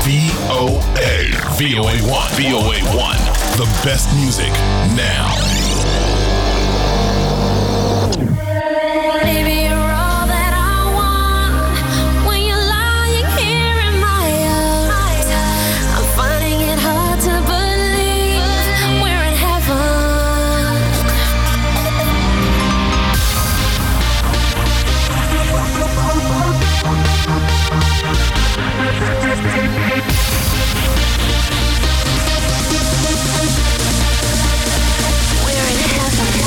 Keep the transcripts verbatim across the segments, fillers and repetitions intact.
V O A. V O A one. V O A one. The best music now. Baby, you're all that I want. When you're lying here in my arms, I'm finding it hard to believe we're in heaven. We're in heaven.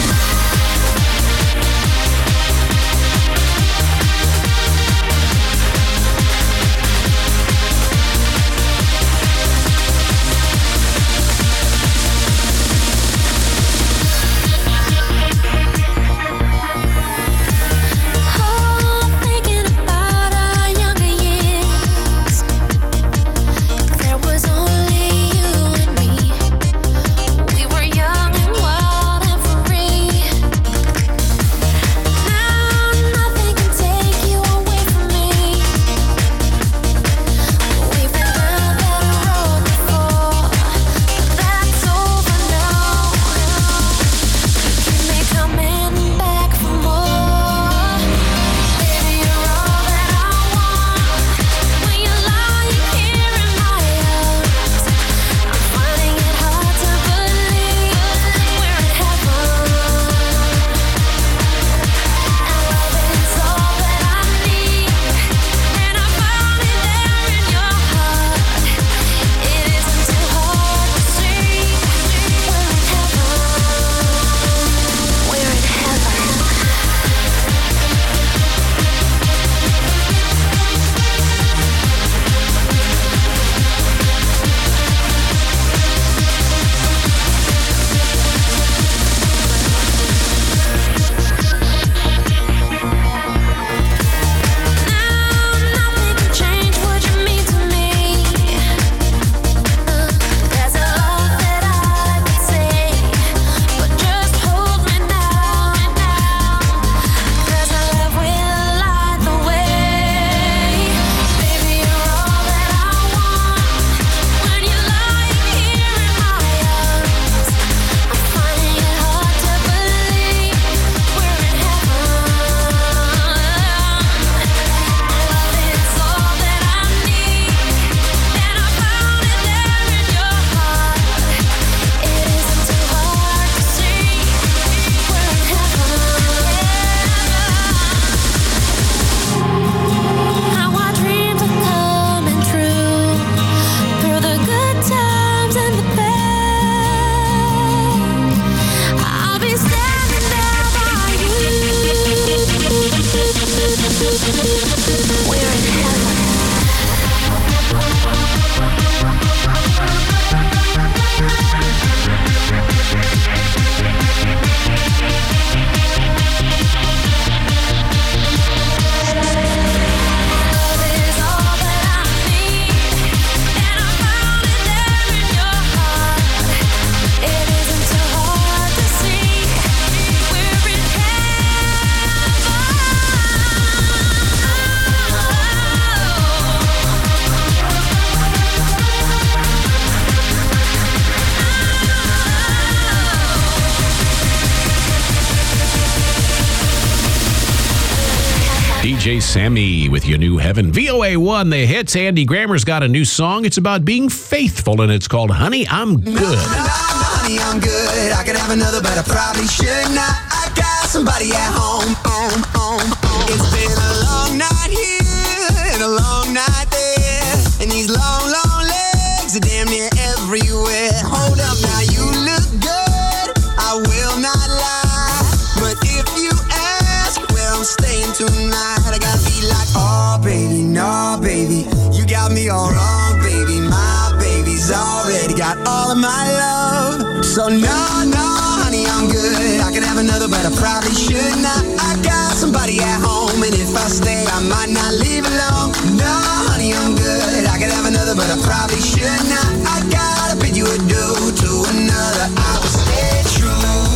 D J Sammy with your new heaven. V O A one, the hits. Andy Grammer's got a new song. It's about being faithful, and it's called Honey, I'm Good. No, no, honey, I'm good. I could have another, but I probably should not. I got somebody at home. home, home, home. It's been a long night here and a long night there, and these long, long legs are damn near everywhere. Hold up now, you look good. I will not lie, but if you ask where I'm staying tonight, I gotta be like, oh baby, no baby, you got me all wrong, baby. My baby's already got all of my love. So no, no, honey, I'm good. I could have another, but I probably should not. I got somebody at home, and if I stay, I might not leave alone. No, honey, I'm good. I could have another, but I probably should not. I gotta bid you adieu to another. I will stay true.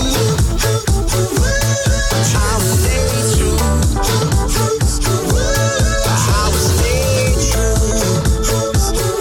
I will stay true. I will stay true.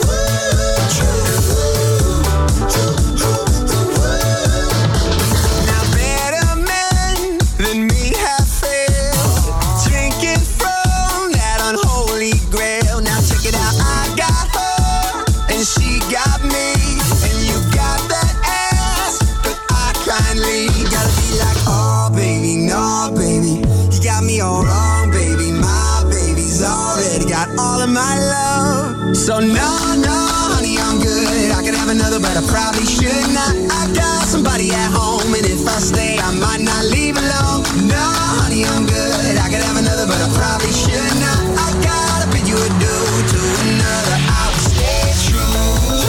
So no, no, honey, I'm good. I could have another, but I probably should not. I got somebody at home, and if I stay, I might not leave alone. No, honey, I'm good. I could have another, but I probably should not. I gotta bid you adieu to another. I will stay true.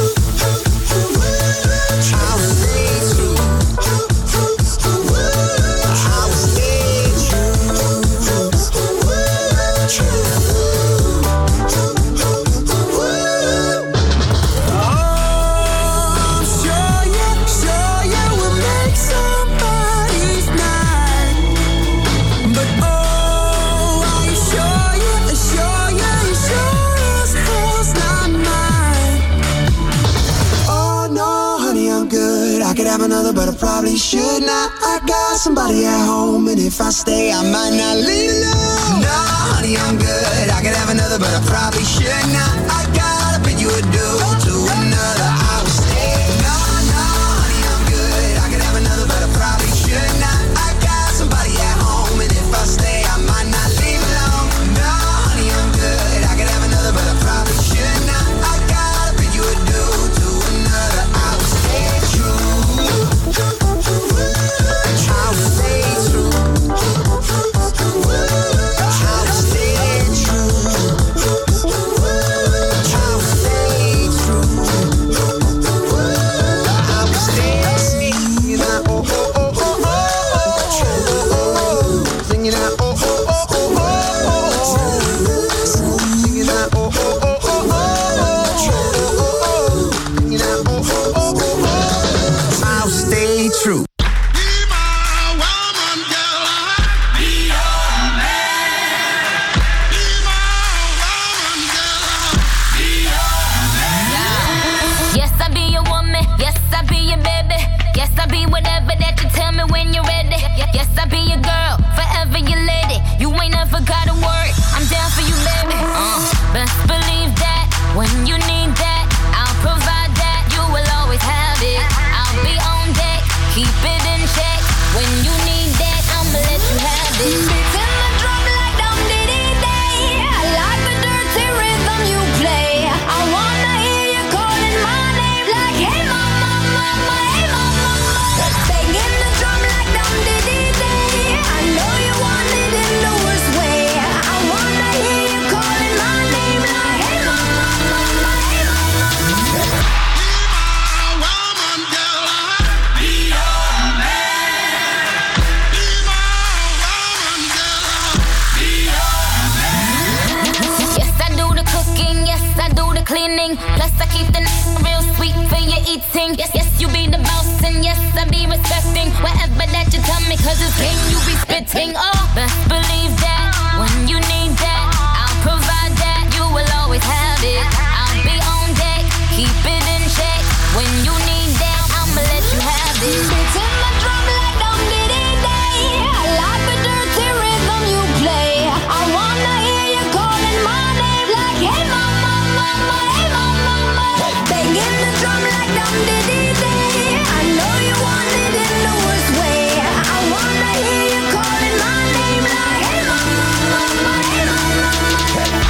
I will stay true. I will stay true. Oh, sure, yeah, sure, yeah, we'll make somebody's night. But oh, are you sure, yeah, sure, yeah, you sure as hell's not mine. Oh no, honey, I'm good. I could have another, but I probably should not. I got somebody at home, and if I stay, I might not leave alone. No, honey, I'm good. I could have another, but I probably should not. I gotta bid you adieu to another. I will stay. No, no, honey, I'm good. I could have another, but I probably should not. I got somebody at home, and if I stay, I might not leave alone. No, honey, I'm good. I could have another, but I probably should not. I gotta bid you adieu to another. I will stay true. I will stay true. I will stay true. I will stay true. I will stay singing out, oh, oh, oh, oh, oh, oh. Singing out, oh, oh, oh, oh, oh. Singing out, oh, oh, oh, oh, oh. Singing out, oh, oh, oh, oh, oh. I'll stay true. Yes, I be your woman. Yes, I be your baby. Yes, I be whatever that you tell me when you're ready. Yes, I be your girl, forever your lady. You ain't never gotta worry. I'm down for you, baby. Uh, best believe that when you need that, I'll provide that. You will always have it. I'll be on deck, keep it in check. When you need that, I'ma let you have it. Beating the drum like dum diddy day. I like the dirty rhythm you play. I wanna hear you calling my name like, hey mama, mama, hey mama, mama. Banging the drum like dum diddy day. I know you want it in the worst way. I wanna hear you calling my name like, hey mama, mama, hey mama. Yes, I do the cooking, yes, I do the cleaning. Plus, I keep the n- real sweet for your eating. Yes, yes, you be the boss, and yes, I be respecting whatever that you tell me, cause it's game you be spitting. Oh, best believe that when you need that, I'll provide that. You will always have it. I'll be on deck, keep it in check. When you need that, I'ma let you have it. Beating my drum like dum diddy day. I like the dirty rhythm you play. I wanna hear you calling my name like, hey mama, mama, hey mama, mama. Banging the drum like dum diddy day. I know you want it in the worst way. I wanna hear you calling my name like, hey mama, mama, hey mama, mama.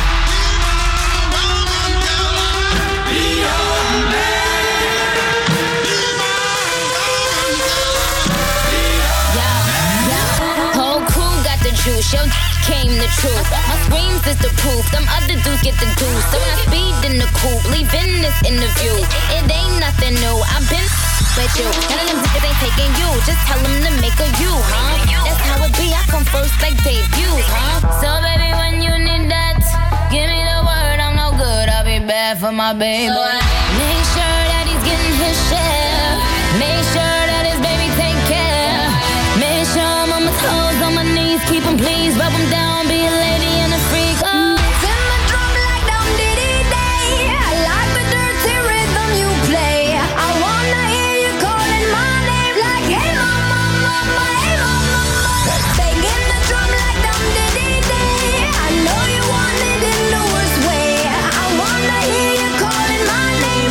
Whole crew got the juice, yo came the truth. My screams is the proof, them other dudes get the dues. So when I speed in the coupe, leaving this interview, it ain't nothing new. I've been with you, none of them niggas ain't taking you. Just tell them to make a you, huh? That's how it be. I come first like debuts, huh? So baby, when you need that, give me the word. I'm no good. I'll be bad for my baby. Make sure that he's getting his share. Make sure that his baby take care. Make sure I'm on my toes, on my knees, keep him please, rub him down, be a lady and a freak. Oh. Beating the drum like dum diddy day. I like the dirty rhythm you play. I wanna hear you calling my name like, hey mama, mama, hey mama, mama. Banging the drum like dum diddy day. I know you want it in the worst way. I wanna hear you calling my name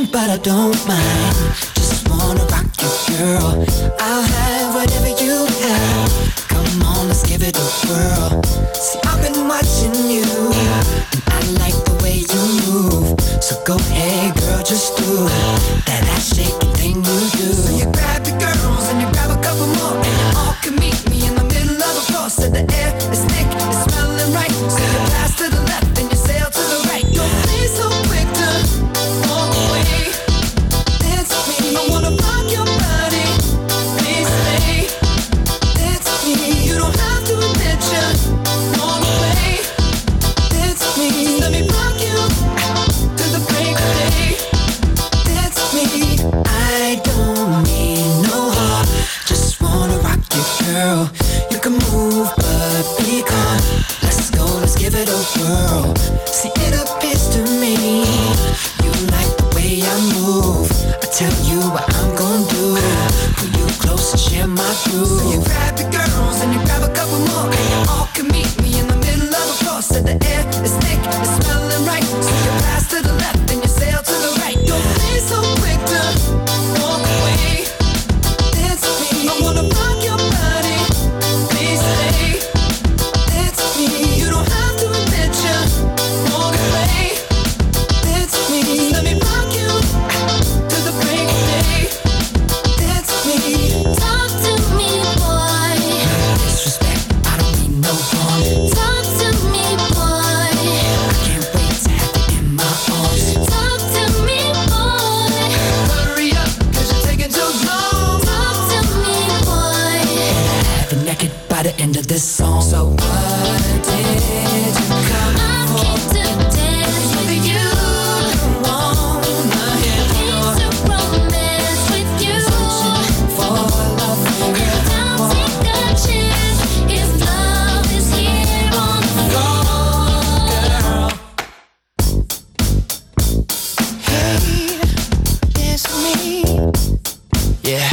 man, but I don't mind. Just wanna rock you, girl. I'll have whatever you have. Come on, let's give it a whirl. See, I've been watching you, and I like the way you move. So go ahead, girl, just do that ass shaking thing you do. So you grab your girls and you grab a couple more, and you all can meet me in the middle of the floor. So the air is thick, it's smelling right. So you pass to the left and you sail to the right. Don't be so quick to walk away. Dance with me, I wanna rock your body. Please stay. Dance with me, you don't have to admit you walk away. Dance with me, let me rock you to the break of day. Dance with me, I don't need no heart. Just wanna rock you, girl. You can move, but be calm. Let's go, let's give it a whirl. See, it appears to me you like the way I move. I tell you what I'm gonna do. Pull you close and share my groove. So you grab your girls and you grab a couple more, and you all can meet me in the middle of the floor. So the air is thick, it's smelling right. So you pass to the left and you sail to the right. Don't be so quick to walk away. Dance with me, I wanna rock your body. Please stay. Dance with me, you don't have to admit you walk away. Dance with me, let me rock you to the break of day. Dance with me. Talk to me, boy. Disrespect, I don't mean no harm. Talk to me, boy. I can't wait to have you in my arms. Talk to me, boy. Hurry up, cause you're taking too long. Talk to me, boy. Have you naked by the end of this song. So what did you come I for? came to dance with you. Wanna hear Came to romance with you. for love, Now take a chance if love is here on the floor. Hey, dance with me. Yeah.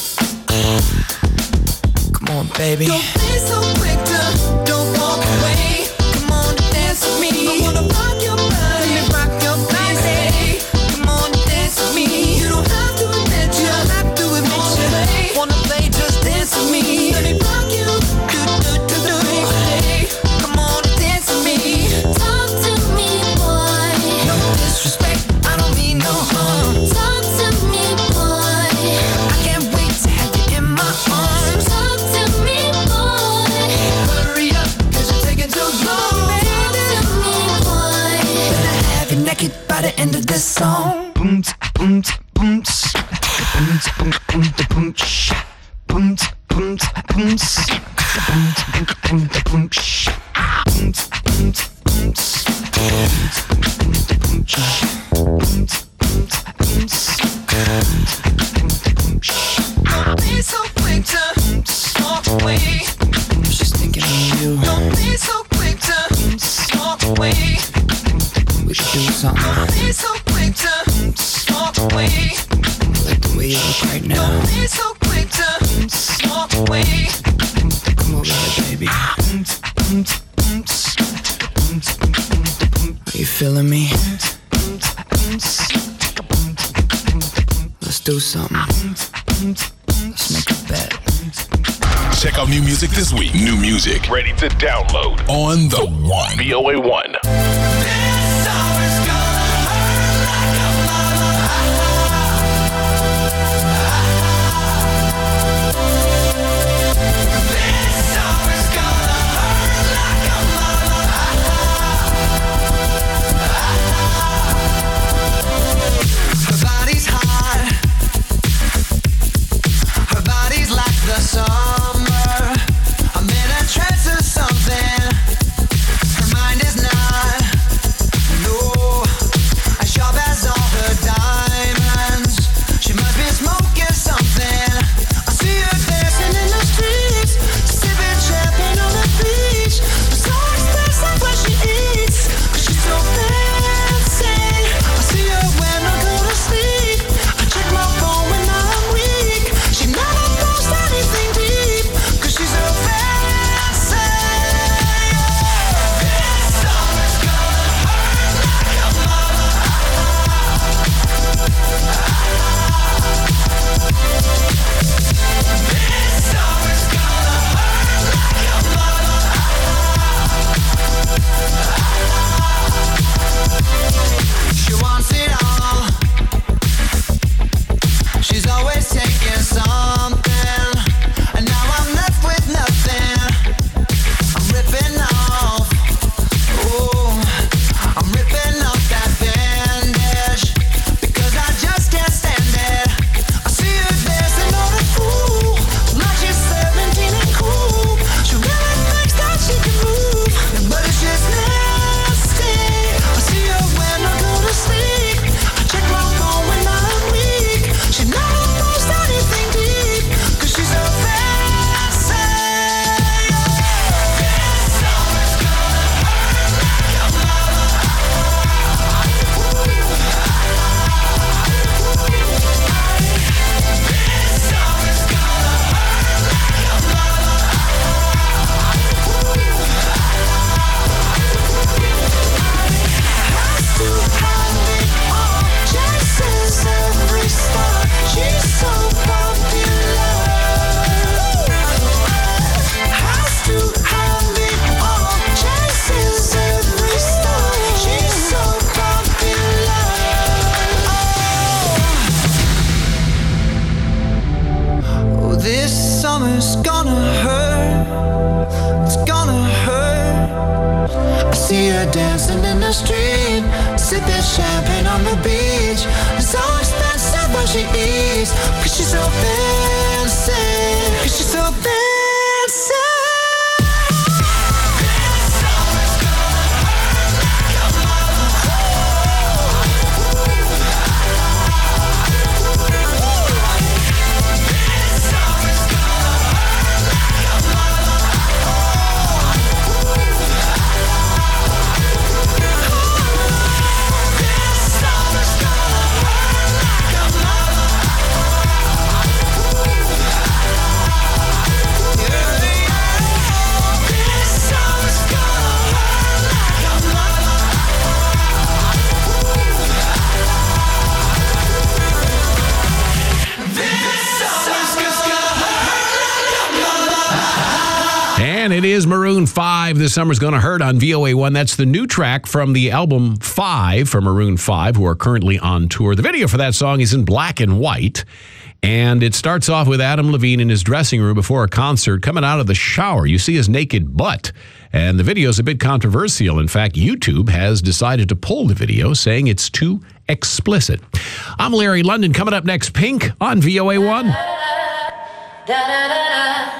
Come on, baby. Don't be so quick to don't walk away. Come on, dance with me. I wanna rock your body. Let me rock your body. Come on, dance with me. You don't have to admit you. Don't have to admit you. Wanna play? Just dance with me. Let me rock you. Do do do do. Hey, come on, dance with me. Talk to me, boy. No disrespect, I don't mean no harm. Talk to me, boy. I can't wait to have you in my arms. Talk to me, boy. Hurry up, cause you're taking too long. Talk to me, boy. Gonna have you naked by the end of this song. Boom, boom, boom, boom, boom, boom, boom, boom, boom, boom, boom, Don't be so quick to walk away. I was just thinking of you. Don't be so quick to walk away. We should do something. Don't be so quick to walk away. I like the way you look right now. Don't be so quick to walk away. Come over here, baby. Are you feeling me? Let's do something. Let's make a bet. Check out new music this week. New music ready to download on the One. V O A one. Her body's hot. Her body's like the summer. I'm in a trance or something. Her mind is not. champagne on the beach. It's so expensive when she eats, 'cause she's so fancy, 'cause she's so fancy. And it is Maroon five. This Summer's Gonna Hurt on V O A one. That's the new track from the album Five from Maroon five, who are currently on tour. The video for that song is in black and white. And it starts off with Adam Levine in his dressing room before a concert, coming out of the shower. You see his naked butt. And the video is a bit controversial. In fact, YouTube has decided to pull the video, saying it's too explicit. I'm Larry London. Coming up next, Pink on V O A one. Da, da, da, da.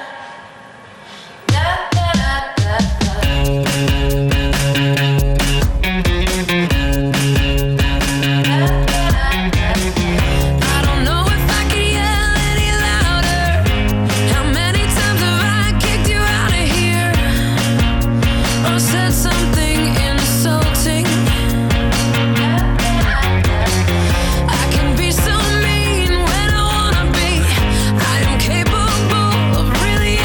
Capable of really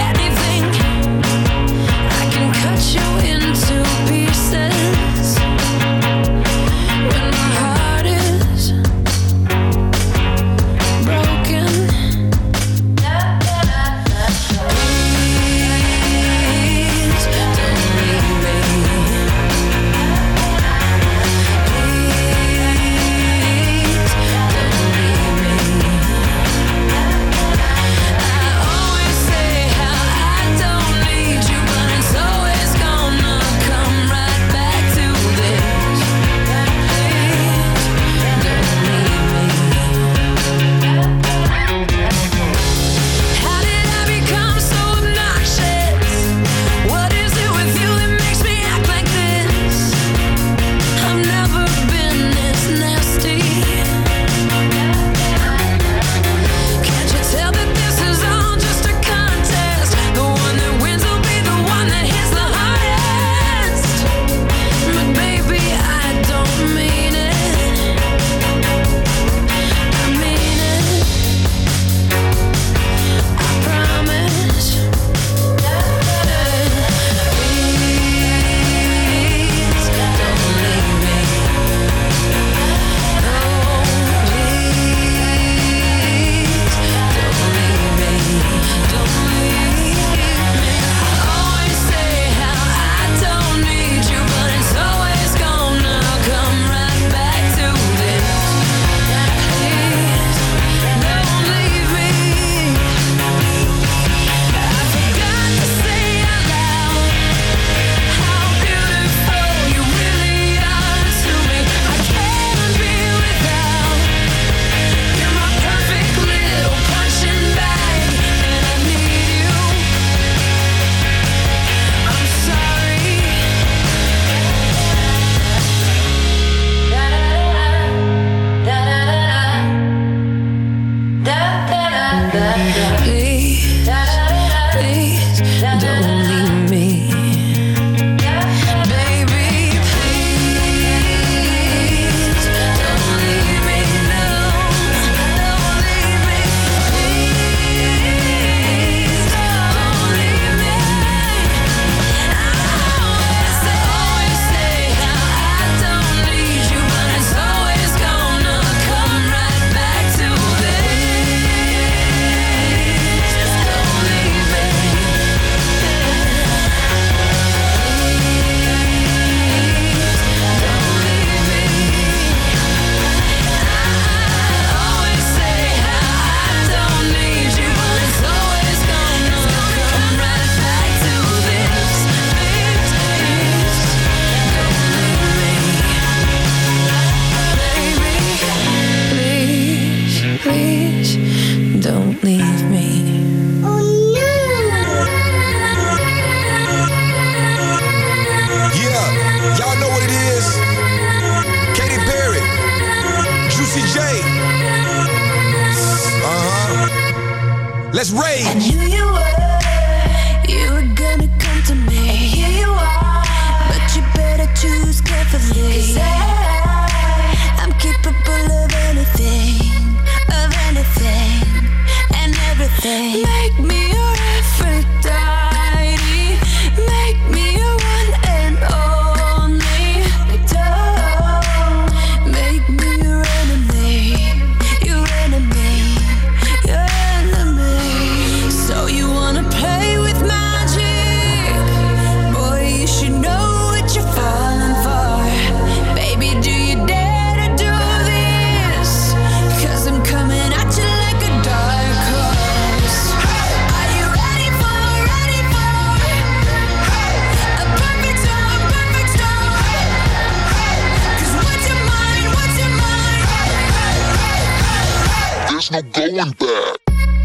don't leave me. Oh no. Yeah, y'all know what it is. Katy Perry, Juicy J. Uh-huh. Let's rage. I knew you were, you were gonna come to me. And here you are, but you better choose carefully. 'Cause I, I'm capable of anything, of anything, and everything. Make me your Aphrodite, make me your one and only. Don't make me your enemy, your enemy, your enemy. So you wanna play with magic? Boy, you should know what you're falling for. Baby, do you dare to do this? 'Cause I'm coming at you like a dark horse. Are you ready for, ready for a perfect storm, perfect storm? 'Cause what's your mind, what's your mind? There's no going back.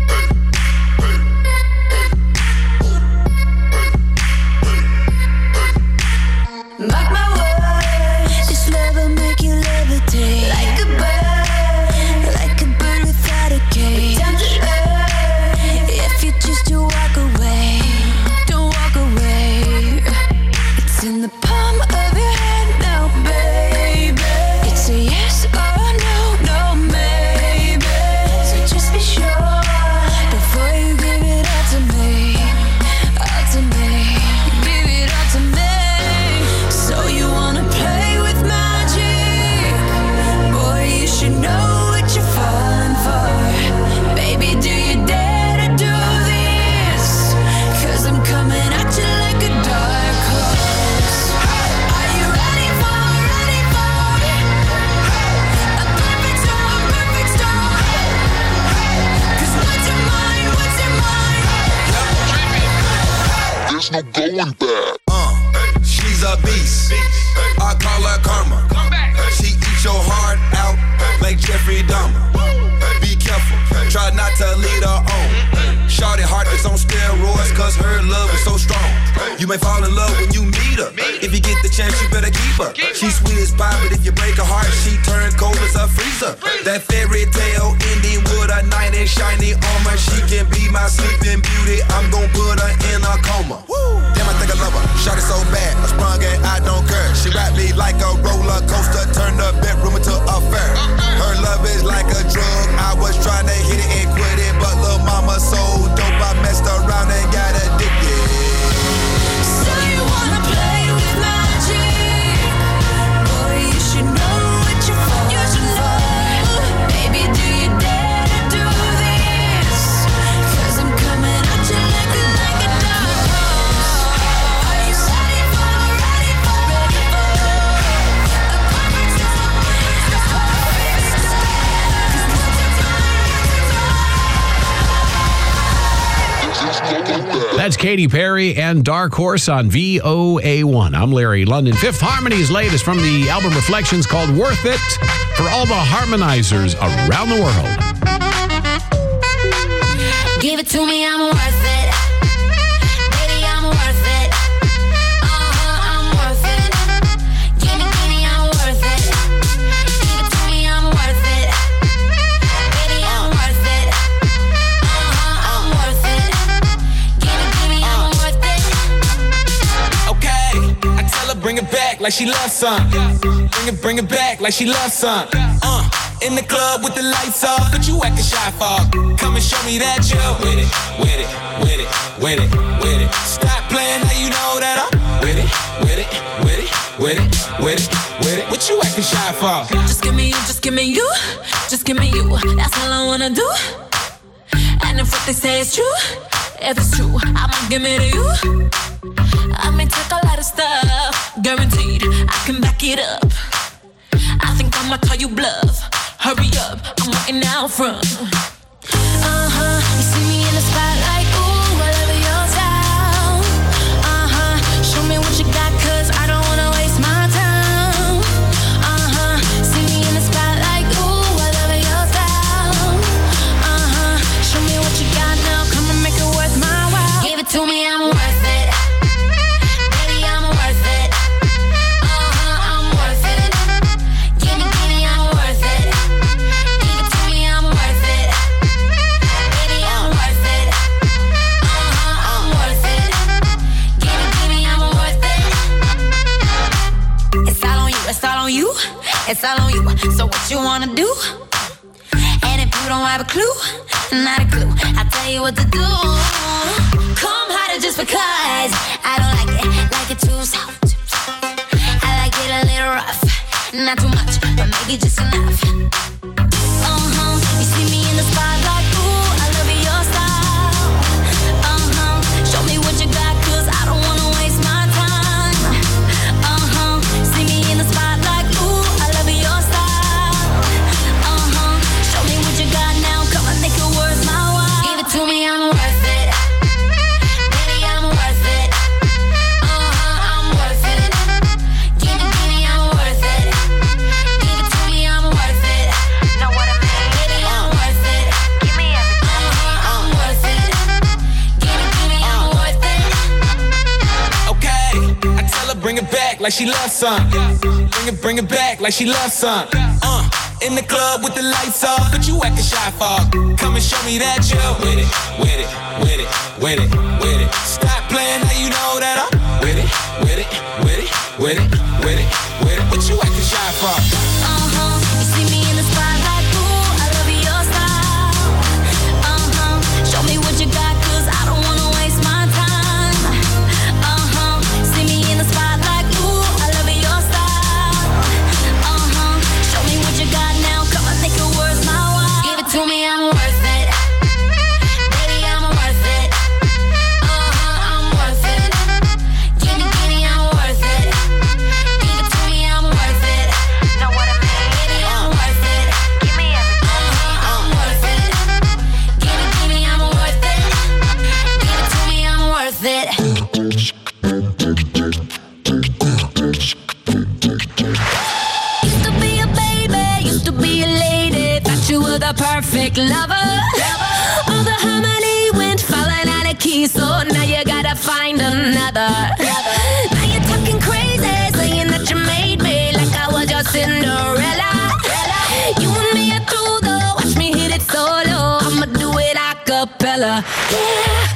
Mark my words, this love will make you levitate like a bird, like a bird without a cage. Down to earth, if you choose to walk away, don't walk away. It's in the palm of your hand now, baby. It's a yes or no, no maybe. So just be sure before you give it all to me, all to me. Give it all to me. So you wanna play with magic? Boy, you should know what you're falling for. Baby, do you dare to do this? 'Cause I'm coming at you like a dark horse. Are you ready for, ready for a perfect storm, perfect storm? 'Cause what's your mind, what's your mind? There's no going back. Uh, she's a beast. I call her karma. She eats your heart out like Jeffrey Dahmer. Be careful, try not to lead her on. Shorty heart is on steroids, 'cause her love is so strong. You may fall in love when you meet her. If you get the chance, you better keep her. She's sweet as pie, but if you break her heart, she turn cold as a freezer. That fairy tale ending with a knight in shiny armor. She can be my sleeping beauty. I'm gon' put her in a coma. Damn, I think I love her. Shorty so bad, I sprung and I don't care. She wrapped me like a roller coaster, turned the bedroom into a fair. Her love is like a drug. I was trying to hit it and quit it, but lil' mama so dope, I messed around and got addicted. So you wanna play with magic? Boy, you should know what you're falling for. Baby, do you dare to do this? 'Cause I'm coming at you like a, like a dark horse. Are you ready for, ready for, ready for a perfect storm, a perfect storm? 'Cause what's your mind, what's your mind? There's no going back. That's Katy Perry and Dark Horse on V O A one. I'm Larry London. Fifth Harmony's latest from the album Reflections called Worth It, for all the harmonizers around the world. Give it to me, I'm worth it. Baby, I'm worth it. Uh-huh, I'm worth it. Give me, give me, I'm worth it. Give it to me, I'm worth it. Baby, I'm worth it. Uh-huh, I'm worth it. Give me, give me, I'm worth it. Okay, I tell her bring it back like she loves some. Bring it, bring it back like she loves some. Uh, in the club with the lights off, but you acting shy for. Come and show me that you're with it, with it, with it, with it, with it. Stop playing, now you know that I'm with it, with it, with it, with it, with it, with it. What you acting shy for? Just give me you, just give me you. Just give me you, that's all I wanna do. And if what they say is true, if it's true, I'ma give it to you. I may take a lot of stuff, guaranteed I can back it up. I think I'ma call you bluff. Hurry up, I'm waiting out front. Uh-huh, you see me in the spotlight, ooh, I love your style. Uh-huh, show me what you got, 'cause I don't wanna waste my time. Uh-huh, see me in the spotlight, ooh, I love your style. Uh-huh, show It's all on you. So what you wanna do? And if you don't have a clue, not a clue, I'll tell you what to do. Come harder just because I don't like it, like it too soft. I like it a little rough, not too much, but maybe just enough. Uh-huh, you see me in the spotlight, ooh, I love your style. Uh-huh, show me what you got, cause I don't wanna waste my time. Uh-huh, see me in the spotlight, ooh, I love your style. Uh-huh, show me what you got now, come on, make it worth my while. Give it to me, I'm worth it. Baby, I'm worth it. Uh-huh, I'm worth it. Give it, give me, I'm worth it. Give it to me, I'm worth it. Know what I mean? Baby, I'm worth it. Give me everything. Uh-huh, I'm worth it. Give it, give me, I'm worth it. Okay, I tell her bring it back like she loves some. Bring it, bring it back like she loves some. Uh, in the club with the lights off, but you acting shy for. Come and show me that you're with it, with it, with it, with it, with it. Stop playing, now you know that I'm with it, with it, with it, with it, with it, with it. What you acting shy for? Uh-huh, you see me in the spotlight, ooh, I love your style. Uh-huh, show me what you got, cause I don't wanna waste my time. Uh-huh, see me in the spotlight, ooh, I love your style. Uh-huh, show me what you got now, come on, make it worth my while. Give it to me, I'm worth it. Baby, I'm worth it. Uh-huh, I'm worth it. Give me, give me, I'm worth it. Give it to me, I'm worth it. Know what I mean? Baby, I'm worth it. Give me everything. Uh-huh, I'm worth it. Give it, give me, I'm worth it. Give it to me, I'm worth it. Used to be a baby, used to be a lady, thought you were the perfect lover. All the harmony went falling out of key, so now you gotta find another. Now you're talking crazy, saying that you made me like I was your Cinderella. You and me are through though, watch me hit it solo. I'ma do it a cappella. Yeah.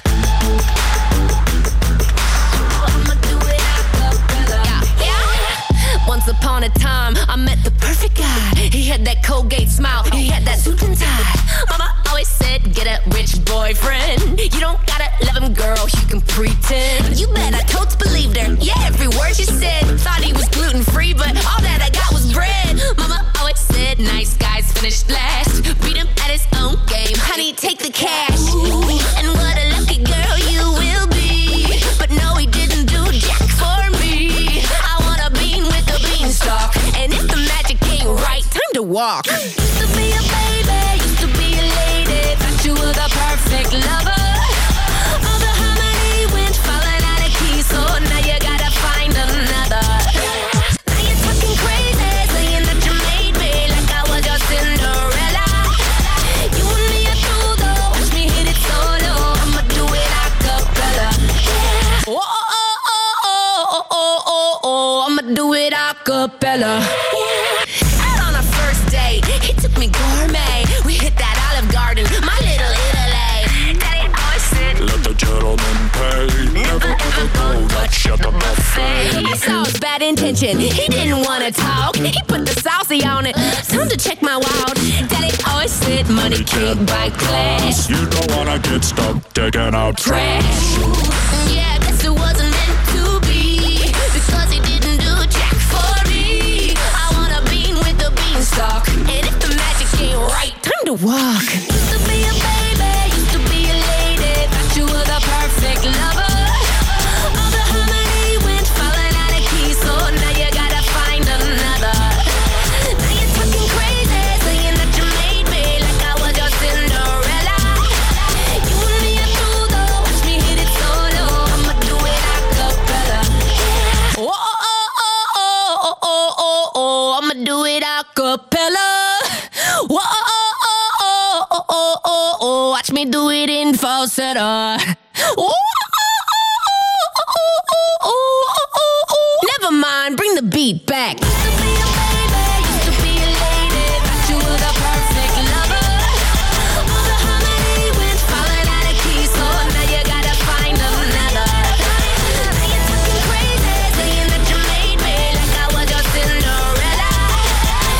I'ma do it a cappella. Yeah, yeah. Once upon a time, I met the perfect guy. He had that Colgate smile, he had that suit and tie. Mama always said, get a rich boyfriend. You don't gotta love him, girl, you can pretend. You bet I totes believed her, yeah, every word she said. Thought he was gluten-free, but all that I got was bread. Mama always said, nice guys finish last. Beat him at his own game, honey, take the cash. And what a lucky girl you will be. But no, he didn't do jack for me. I want a bean with a beanstalk. And if the magic ain't right, time to walk. Used to be a baby, used to be a lady, thought you were the perfect lover. All the harmony went falling out of key, so now you gotta find another. Now you're talking crazy, saying that you made me like I was your Cinderella. You and me are through though, watch me hit it solo. I'ma do it a cappella. Yeah. Oh, oh, oh, oh, oh, oh, oh, oh, I'ma do it a cappella. Yeah. Out on our first date, he took me gourmet. We hit that Olive Garden, my little Italy. Daddy always said, let the gentleman pay. Never ever go touch at the buffet. I saw his bad intention, he didn't wanna talk. He put the saucy on it, time to check my wild. Daddy always said, money can't buy class. You don't wanna get stuck taking out Trash. Yeah, guess it wasn't meant to be, because he didn't do jack for me. I want a bean with a beanstalk, and if the magic ain't right, time to walk. Used to be a baby, used to be a lady, thought you were the perfect lover. All the harmony went falling out of key, so now you gotta find another. Now you're talking crazy, saying that you made me like I was your Cinderella. You and me are through though, watch me hit it solo. I'ma do it a cappella. Yeah. Oh, oh, oh, oh, oh, oh, oh, oh, I'ma do it a cappella. Whoa, oh, oh, oh, oh, oh, oh, oh, watch me do it in falsetto. Oh, never mind, bring the beat back. Used to be a baby, used to be a lady, thought you were the perfect lover. All the harmony went falling out of key, so now you gotta find another. Now you're talking crazy, saying that you made me like I was your Cinderella.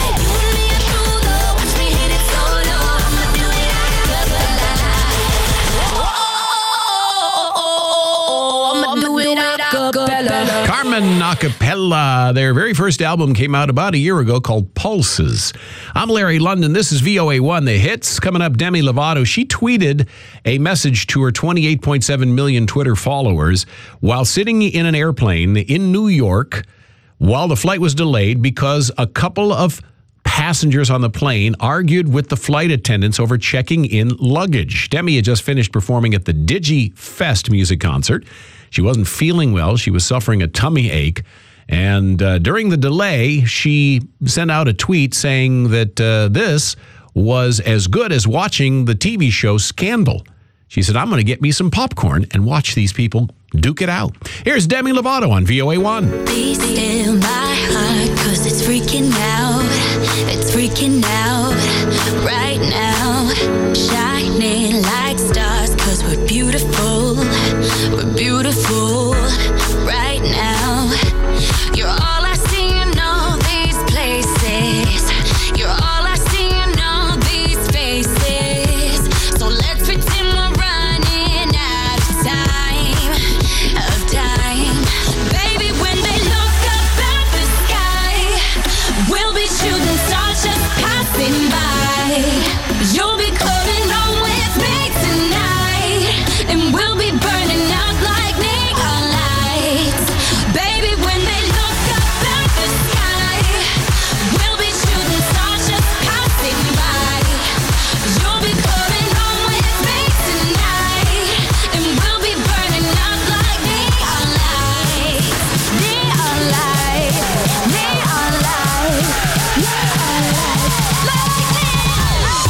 Women a cappella. Their very first album came out about a year ago called Pulses. I'm Larry London. This is V O A one, The Hits. Coming up, Demi Lovato. She tweeted a message to her twenty-eight point seven million Twitter followers while sitting in an airplane in New York while the flight was delayed because a couple of passengers on the plane argued with the flight attendants over checking in luggage. Demi had just finished performing at the Digi Fest music concert. She wasn't feeling well. She was suffering a tummy ache. And uh, during the delay, she sent out a tweet saying that uh, this was as good as watching the T V show Scandal. She said, I'm going to get me some popcorn and watch these people duke it out. Here's Demi Lovato on V O A one. Be still my heart, cause it's freaking out. It's freaking out right now. Shining like stars, cause we're beautiful. We're beautiful right now. You're all I see in all these places. You're all I see in all these faces. So let's pretend we're running out of time. Of time. Baby, when they look up at the sky, we'll be shooting stars just passing by. You'll be coming home with me tonight, and we'll be burning out like neon lights. Baby, when they look up at the sky, we'll be shooting stars just passing by. You'll be coming home with me tonight, and we'll be burning out like neon lights. Neon lights, neon lights, neon lights, like neon lights.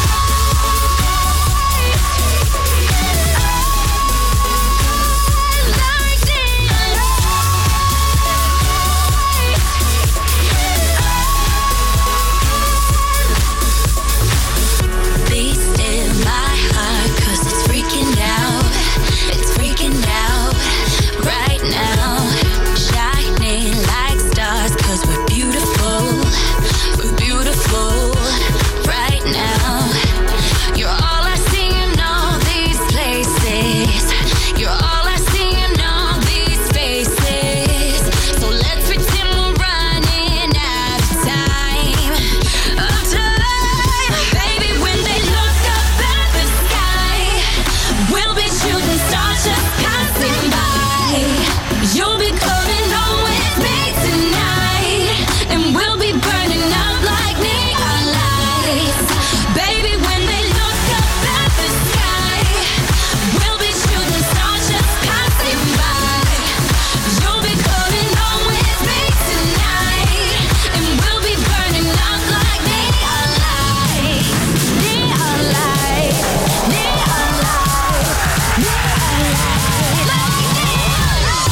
Be still my heart, cause it's freaking out. It's freaking out right now. Shining like stars, cause we're beautiful. We're beautiful right now. You're all I see in all these places. You're all I see in all these faces. So let's pretend we're running out of time. Of time. Baby, when they look up at the sky, we'll be shooting stars just passing by. You'll be coming home with me tonight, and we'll be burning out like neon lights. Baby, when they look up at the sky, we'll be shooting stars just passing by. You'll be coming home with me tonight, and we'll be burning out like neon lights. Neon lights, neon lights, neon lights, like neon lights.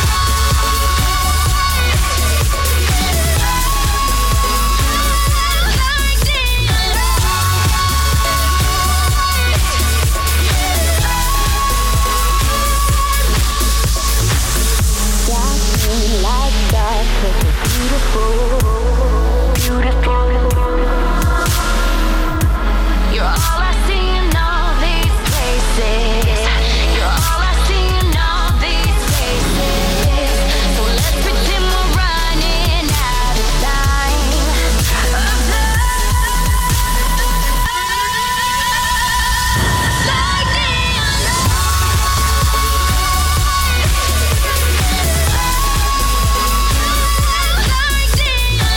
You're all I see in all these places. You're all I see in all these faces. So let's pretend we're running out of time. Of time. Like neon lights. Like neon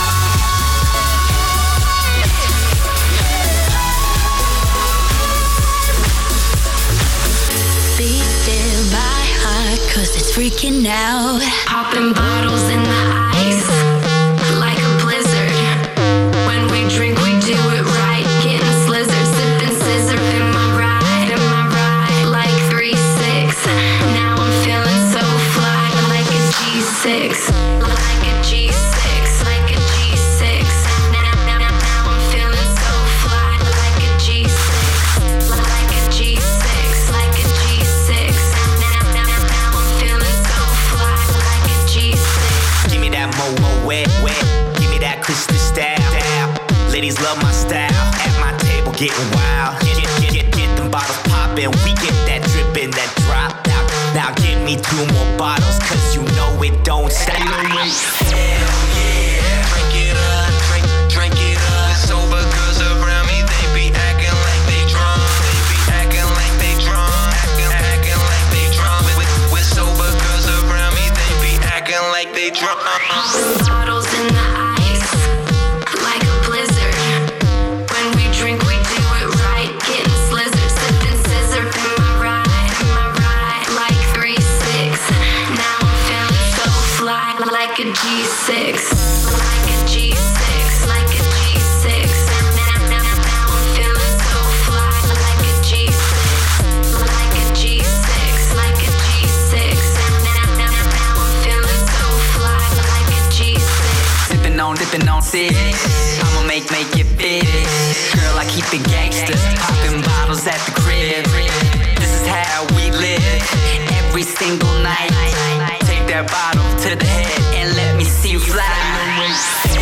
lights. Be still my heart, cause it's freaking out. Popping bottles in the ice, like a blizzard. When we drink, we do it right. Getting slizzard, sipping scissor. Am I right? Am I right? Like three six. Now I'm feeling so fly, like a G six. Like a G six. Like a G six. Now, now, now, now I'm feeling so fly, like a G six. Like a G six. Like a G six. Now, now, now, now I'm feeling so fly, like a G six. Give me that mo mo wet wet. Give me that crystal style. Ladies love my style. At my table getting wild. Get, get, get, get, get them bottles poppin'. We get that drippin', that drop. Now, now give Bring me two more bottles, cause you know it don't stop. Hell yeah, drink it up, drink, drink it up. Sober girls around me, they be acting like they drunk. They be acting like they drunk, acting, acting like they drunk. With, with sober girls around me, they be acting like they drunk. Bottles in the ice, like a blizzard. When we drink, we do it right, getting slizzard, sipping scissor in my ride, in my ride, like three six. Now I'm feeling so fly, like a G six, like a G six, like a G six. Now, now, now I'm feeling so fly, like a G six, like a G six, like a G six. Now, now, now I'm feeling so fly, like a G six. Sipping on, dipping on six. I'ma make, make it big. Girl, I keep it gangster. Popping bottles at the crib. This is how we live. Every single night. Take that bottle to the head and let me see you fly. Hell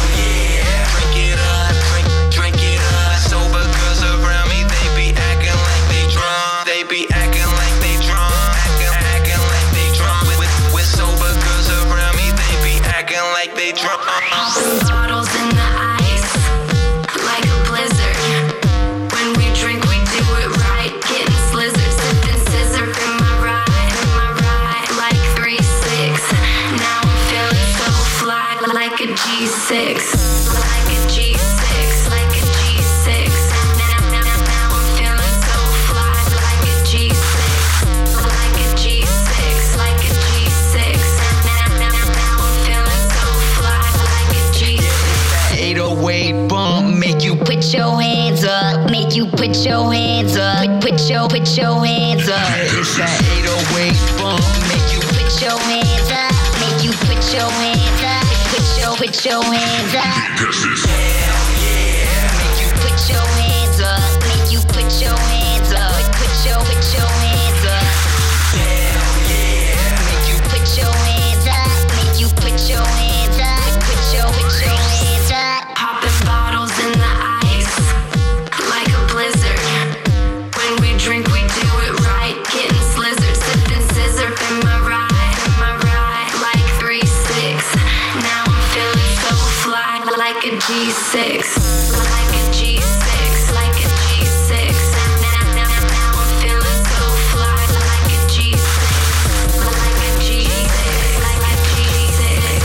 yeah, drink it up, drink, drink it up. Sober girls around me, they be acting like they drunk. They be acting like they drunk, acting, acting like they drunk. With, with, with sober girls around me, they be acting like they drunk. Bottles in the ice, like a blizzard. When we drink, we do it right, getting slizzard, sipping scissor in my ride, in my ride, like three six. Now I'm feeling so fly, like a G six, like a G six, like a G six. Now, now, now I'm feeling so fly, like a G six, like a G six, like a G six. Now, now, now I'm feeling so fly, like a G six. eight oh eight bump make you Put your hands up, make you put your hands up, put your put your hands up. It's that eight oh eight bump make you Put your hands up, make you put your hands up, put your put your hands up. Hell yeah, Make you put your hands up, make you put your hands up, put your put your hands up. hell yeah. Make you put your hands up, make you put your hands up, put your put your hands up. Popping bottles in the ice, like a blizzard. When we drink, we do it right, getting slizzard, sipping scissor in my ride, in my ride, like three six. Now I'm feeling so fly, like a G six, like a G six, like a G six. Now, now, now I'm feeling so fly, like a G six, like a G six, like a G six.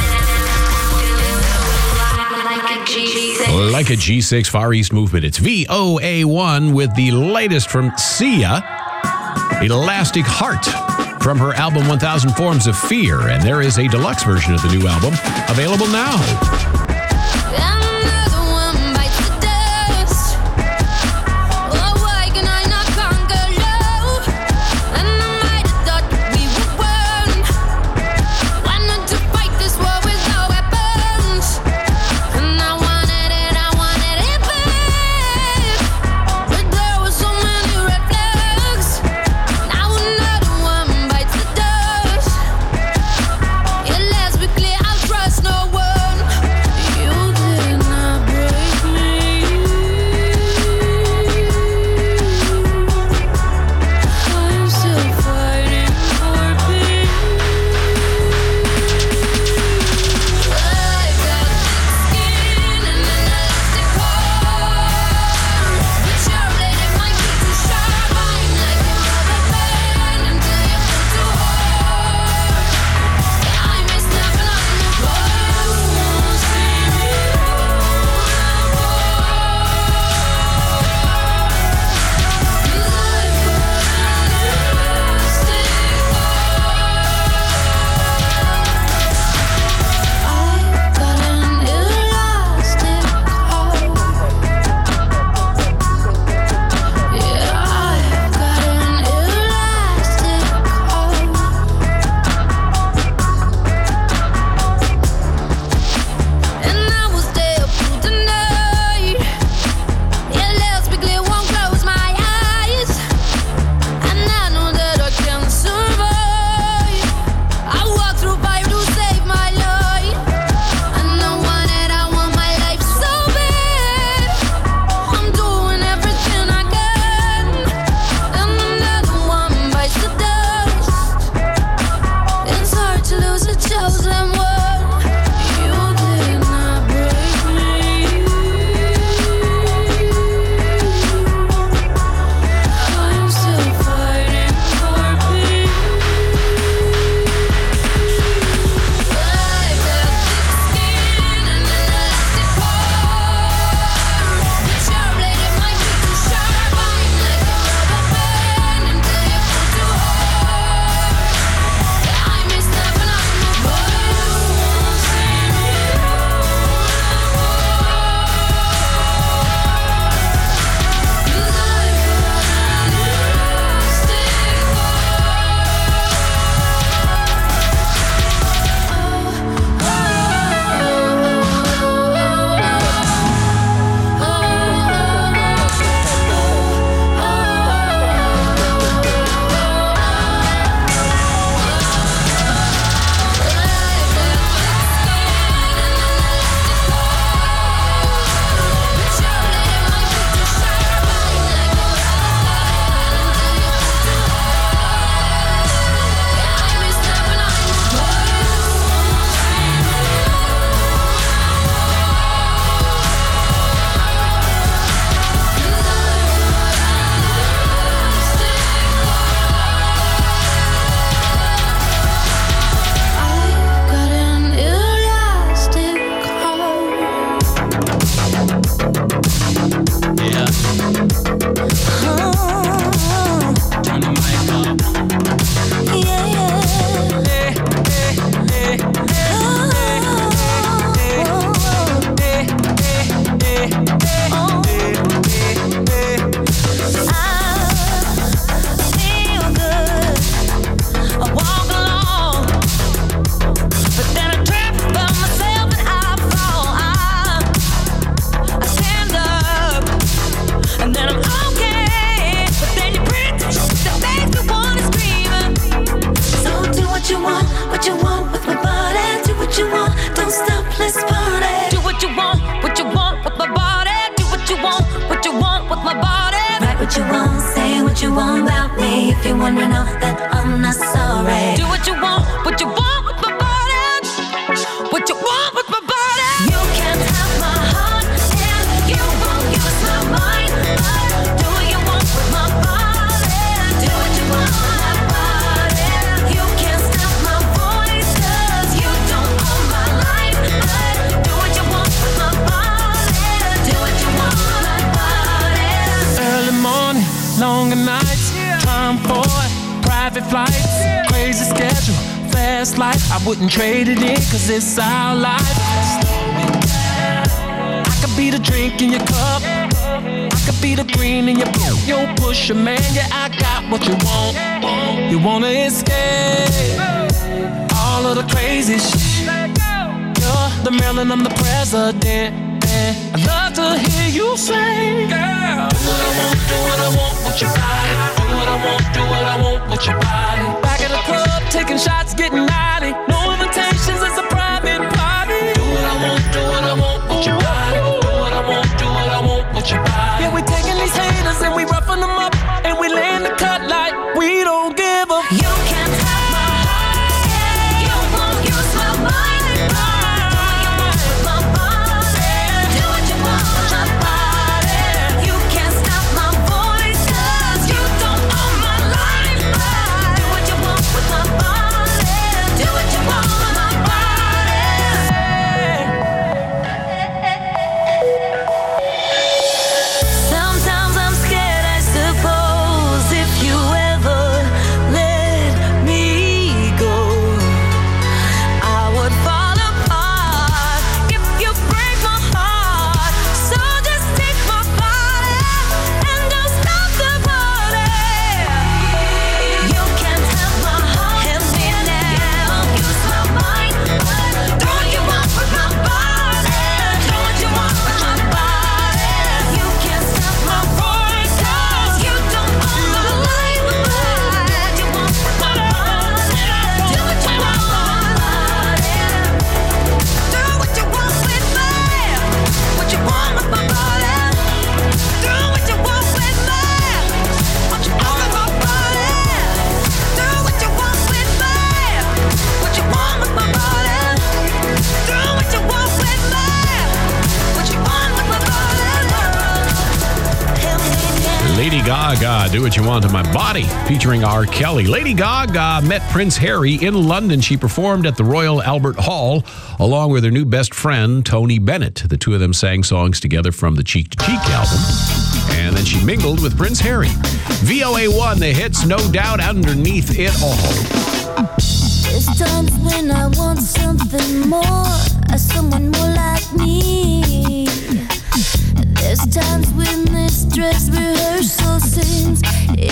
Now I'm feeling so fly, like a G six. Like a G six Far East Movement. It's V O A one with the latest from Sia, Elastic Heart, from her album one thousand Forms of Fear. And there is a deluxe version of the new album available now. Another one bites the dust. Oh, why can I not conquer love? And I might have thought we would win. Why not to fight this war with no weapons? And I wanted it, I wanted it back. But there were so many red flags. Now another one bites the dust. Yeah, let's be clear, I'll trust no one. Turn the mic up. Yeah, yeah. Hey, hey, hey, hey, hey, hey, hey, hey, hey, hey. I feel good. I walk along, but then I trip by myself and I fall. I, I stand up, and then I'm okay. But then you bring the makes me wanna scream. So do what you want, what you want with my body. Do what you want, don't stop, let's party. Do what you want, what you want with my body. Do what you want, what you want with my body. Write what you want, say what you want about me. If you wanna know that I'm not sorry. Do what you want, what you want with my body. What you want with my body. You can't have my heart and you won't use my mind. But do what you want with my body. Do what you want with my body. You can't stop my voice 'cause you don't own my life. But do what you want with my body. Do what you want with my body. Early morning, longer nights, time for it, private flights, crazy schedule, fast life. I wouldn't trade it in 'cause it's our life. I could be the drink in your cup, I could be the green in your boot. Yo, push man, yeah, I got what you want. You wanna escape all of the crazy shit. You're the Maryland, I'm the president. And I'd love to hear you say, girl, do what I want, do what I want with your body. Do what I want, do what I want with your body. Back at the club, taking shots, getting naughty. No invitations, it's a private party. Do what I want, do what I want with your body. Do what I want, do what I want with your body. Yeah, we taking these haters and we roughing them up, and we laying the cut like we don't give a. You can't have my heart, you won't use my mind. Do what you want with my body. You can't stop my voice 'cause you don't own my life. Do what you want with my body. Do what you want with my body. Sometimes I'm scared, I suppose, if you ever let me go, I would fall apart if you break my heart. So just take my body and don't stop the party. You can't have my heart and me now. Use my mind, but do what you want with my body. Do what you want with my body. You can't stop my voice 'cause you don't own my life. But do what you want with my body. Do what you want with my body. Do what you want with me. What you want with my body. Do what you want with me. What you want with my body. Do what you want with me. What you want with my body. Do what you want with me. What you want with my body. Help me now. Lady Gaga, Do What You Want to My Body, featuring R. Kelly. Lady Gaga met Prince Harry in London. She performed at the Royal Albert Hall along with her new best friend, Tony Bennett. The two of them sang songs together from the Cheek to Cheek album. And then she mingled with Prince Harry. V O A one, the hits, no doubt, underneath it all. There's times when I want something more, someone more like me. There's times when this dress rehearsal seems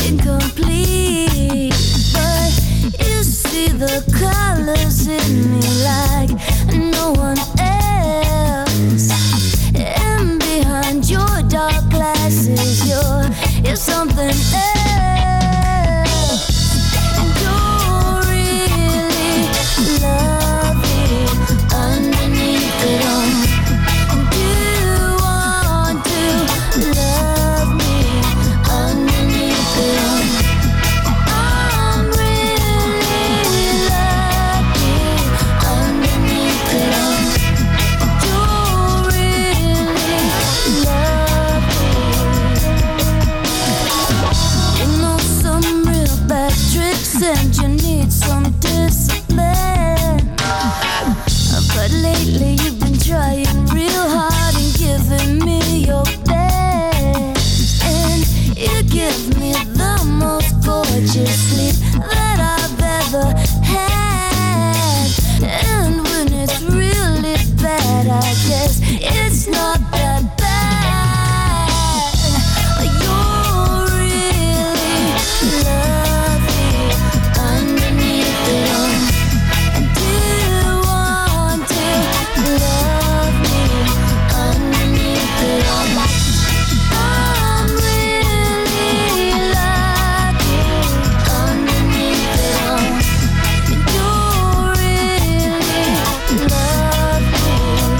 incomplete. But you see the colors in me like no one else. And behind your dark glasses, you're, you're something else. And you're really lovely underneath it all. Do you want to love me underneath it all? I'm really lucky underneath it all. You're really lovely. sweetest sleep that I've ever had. And when it's really bad, I guess it's not that bad. You're really lovely underneath it all. Do you want to love me underneath it all? I'm really lucky underneath it all. You're really lovely.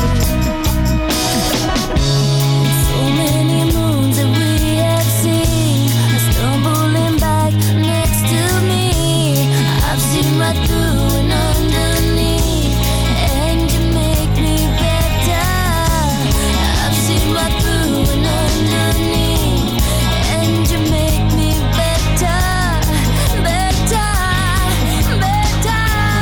So many moons that we have seen are stumbling back next to me. I've seen right through and underneath, and you make me better. I've seen right through and underneath, and you make me better, better, better.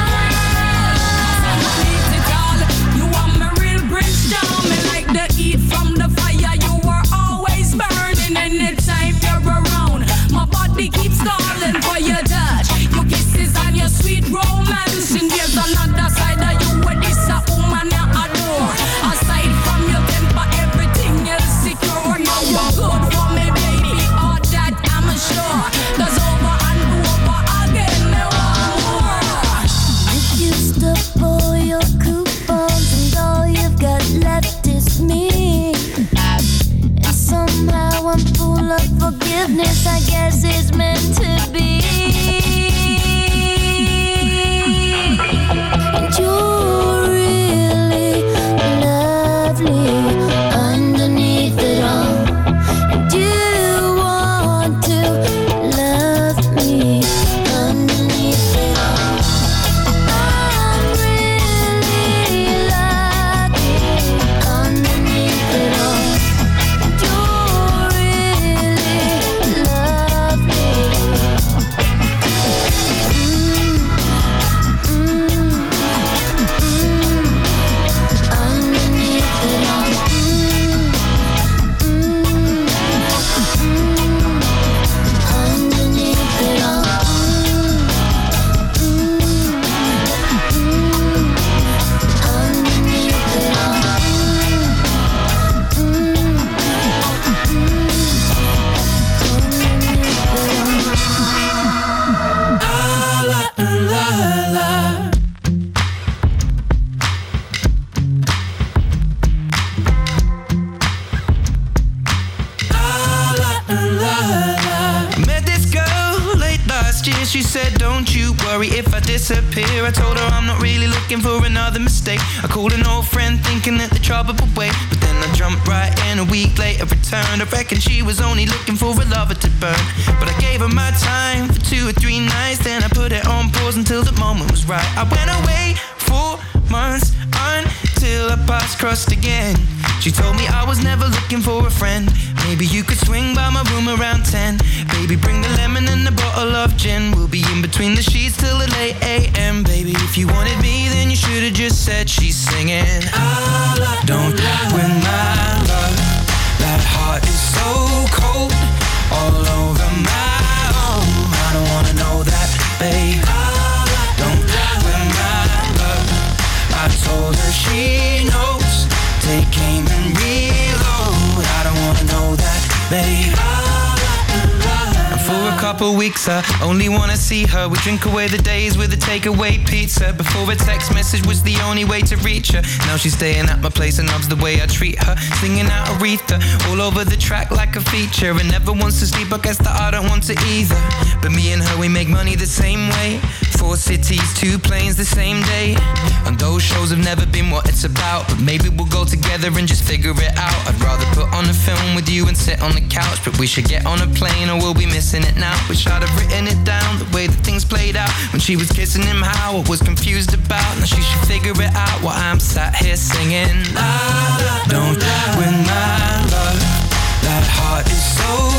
You are my real Prince Charming, like the heat from the fire. You are always burning anytime you're around. My body keeps calling for your touch, your kisses and your sweet romance. And there's another side of you where this a woman I adore. Aside from your temper, everything else secure. Now you're good for me, baby. All that I'm sure. Cause over and over again, me want more. You used up all your coupons, and all you've got left is me. And somehow I'm full of forgiveness. I guess it's meant to be. And you're really lovely underneath it all. And you want to love me underneath it all. I'm really lucky underneath it all. And you're really lovely. She said, don't you worry if I disappear. I told her I'm not really looking for another mistake. I called an old friend thinking that the trouble would wait, but then I jumped right in. A week later returned. I reckon she was only looking for a lover to burn, but I gave her my time for two or three nights. Then I put it on pause until the moment was right. I went away for months until our paths crossed again. She told me I was never looking for a friend. Maybe you could swing by my room around ten. Baby, bring the lemon and a bottle of gin. We'll be in between the sheets till the late a m. Baby, if you wanted me, then you should've just said she's singing. Don't win my love. That heart is so cold, all over my own. I don't wanna know that, babe. Don't win my love. I told her she knows. Take aim and reload. I don't wanna know that, babe. And for a couple weeks I only wanna see her. We drink away the days with a takeaway pizza. Before a text message was the only way to reach her. Now she's staying at my place and loves the way I treat her. Singing out Aretha all over the track like a feature. And never wants to sleep, I guess that I don't want to either. But me and her, we make money the same way. Four cities, two planes the same day. And those shows have never been what it's about, but maybe we'll go together and just figure it out. I'd rather put on a film with you and sit on the couch, but we should get on a plane or we'll be missing it now. Wish I'd have written it down, the way that things played out. When she was kissing him, how I was confused about. Now she should figure it out while I'm sat here singing. La, la, don't win my love. That heart is so